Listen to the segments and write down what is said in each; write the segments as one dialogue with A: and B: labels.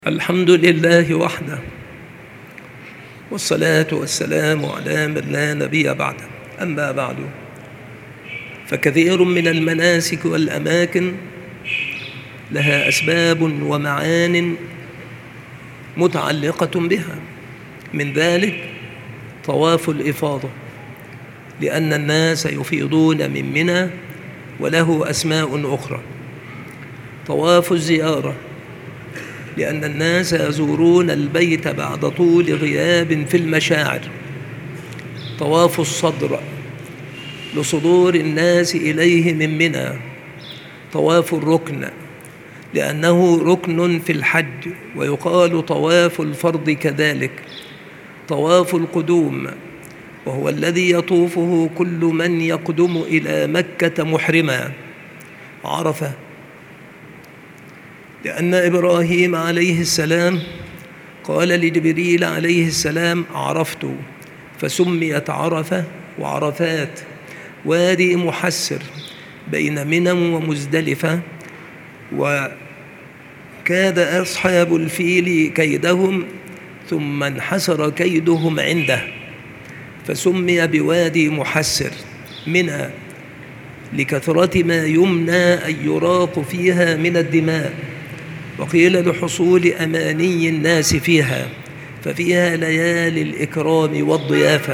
A: الحمد لله وحده، والصلاة والسلام على من لا نبي بعده. أما بعد، فكثير من المناسك والأماكن لها أسباب ومعان متعلقة بها، من ذلك طواف الإفاضة، لأن الناس يفيضون من منى وله أسماء أخرى. طواف الزيارة، لأن الناس يزورون البيت بعد طول غياب في المشاعر. طواف الصدر، لصدور الناس إليه من منى. طواف الركن، لأنه ركن في الحج، ويقال طواف الفرض كذلك. طواف القدوم، وهو الذي يطوفه كل من يقدم إلى مكة محرما. عرفة، لأن إبراهيم عليه السلام قال لجبريل عليه السلام: عرفت، فسميت عرفة وعرفات. وادي محسر بين منى ومزدلفة، وكاد أصحاب الفيل كيدهم ثم انحسر كيدهم عنده، فسمي بوادي محسر. منى لكثرة ما يمنى أن يراق فيها من الدماء، وقيل لحصول أماني الناس فيها، ففيها ليالي الإكرام والضيافة.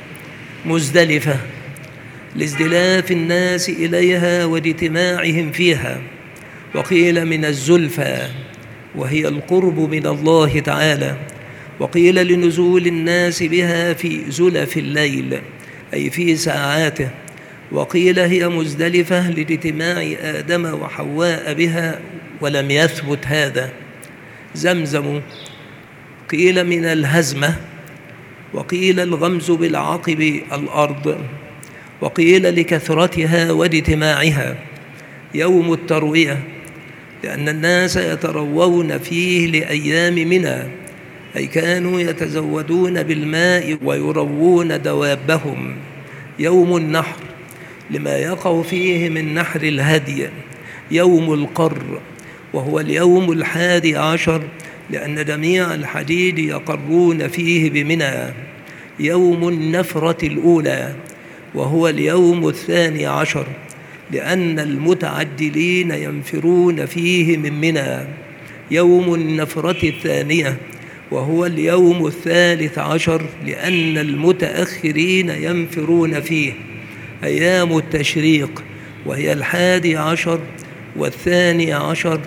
A: مزدلفة لازدلاف الناس إليها واجتماعهم فيها، وقيل من الزلفى، وهي القرب من الله تعالى. وقيل لنزول الناس بها في زلف الليل، أي في ساعاته. وقيل هي مزدلفة لاجتماع آدم وحواء بها، ولم يثبت هذا. زمزم قيل من الهزمة، وقيل الغمز بالعقب الأرض، وقيل لكثرتها واجتماعها. يوم التروية، لأن الناس يتروون فيه لأيام منى، أي كانوا يتزودون بالماء ويروون دوابهم. يوم النحر، لما يقع فيه من نحر الهدي. يوم القر، وهو اليوم 11، لأن جميع الحجيج يقرون فيه بمنى. يوم النفرة الأولى، وهو اليوم 12، لأن المتعجلين ينفرون فيه من منى. يوم النفرة الثانية، وهو اليوم 13، لأن المتأخرين ينفرون فيه. أيام التشريق، وهي 11 و12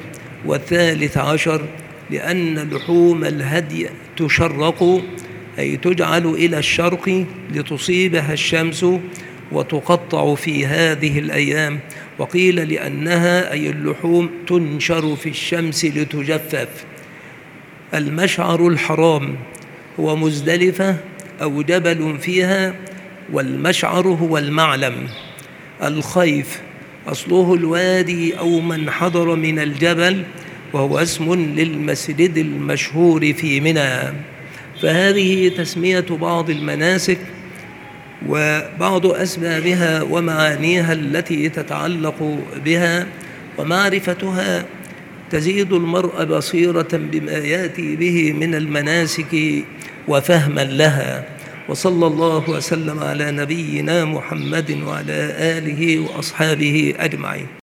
A: و13، لأن لحوم الهدي تشرق، أي تجعل إلى الشرق لتصيبها الشمس وتقطع في هذه الأيام. وقيل لأنها، أي اللحوم، تنشر في الشمس لتجفف. المشعر الحرام هو مزدلفة أو جبل فيها، والمشعر هو المعلم. الخيف أصله الوادي أو من حضر من الجبل، وهو اسم للمسجد المشهور في منى. فهذه تسمية بعض المناسك وبعض أسبابها ومعانيها التي تتعلق بها، ومعرفتها تزيد المرء بصيرة بما يأتي به من المناسك وفهما لها. وصلى الله وسلم على نبينا محمد وعلى آله وأصحابه أجمعين.